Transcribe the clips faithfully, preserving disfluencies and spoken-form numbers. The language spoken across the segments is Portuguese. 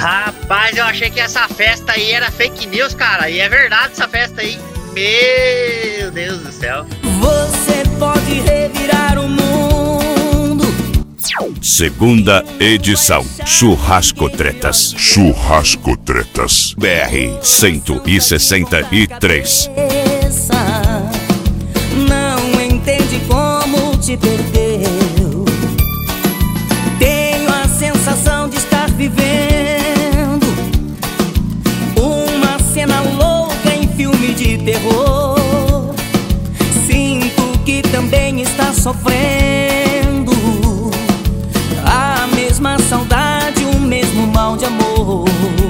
Rapaz, eu achei que essa festa aí era fake news, cara. E é verdade essa festa aí. Meu Deus do céu. Você pode revirar o mundo. Segunda edição. Churrasco Tretas. Churrasco Tretas. B R cento e sessenta e três. Não entende como te perdeu. Tenho a sensação de estar vivendo uma cena louca em filme de terror. Sinto que também está sofrendo a mesma saudade, o mesmo mal de amor.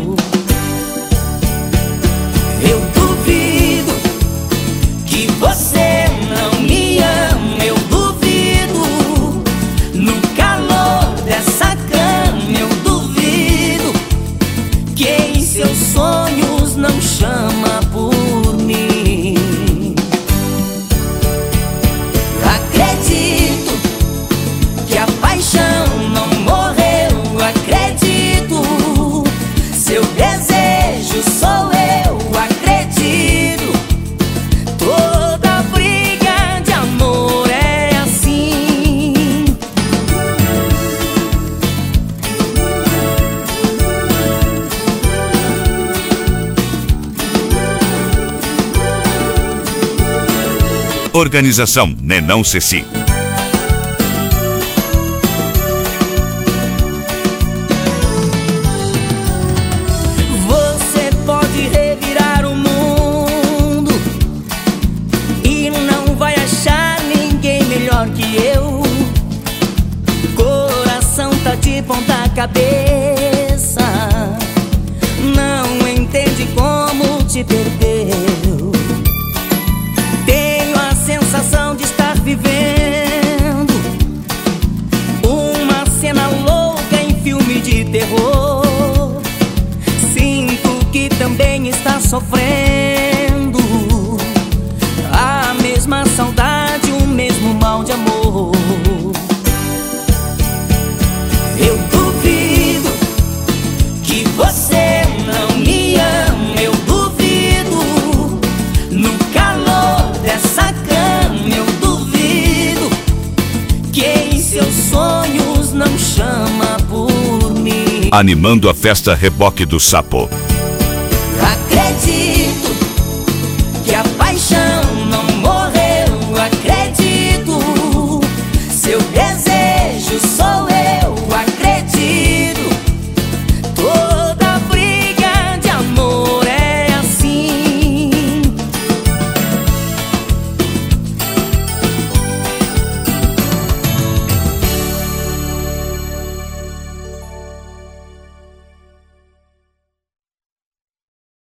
Eu duvido que você não me ama. Eu duvido, no calor dessa cama. Eu duvido que em seus sonhos não chama por mim. Acredito que a paixão não morreu. Acredito, seu desejo sou eu. Acredito, toda briga de amor é assim. Organização Nenão Ceci. Você pode revirar o mundo e não vai achar ninguém melhor que eu. Coração tá de ponta cabeça, não entende como te perdeu. Tenho a sensação de estar vivendo uma cena louca em filme de terror. Sinto que também está sofrendo a mesma saudade, o mesmo mal de amor. Eu duvido que você não me ama. Eu duvido, no calor dessa cama. Eu duvido que em seus sonhos não chama por mim. Animando a festa Reboque do Sapo. Acredito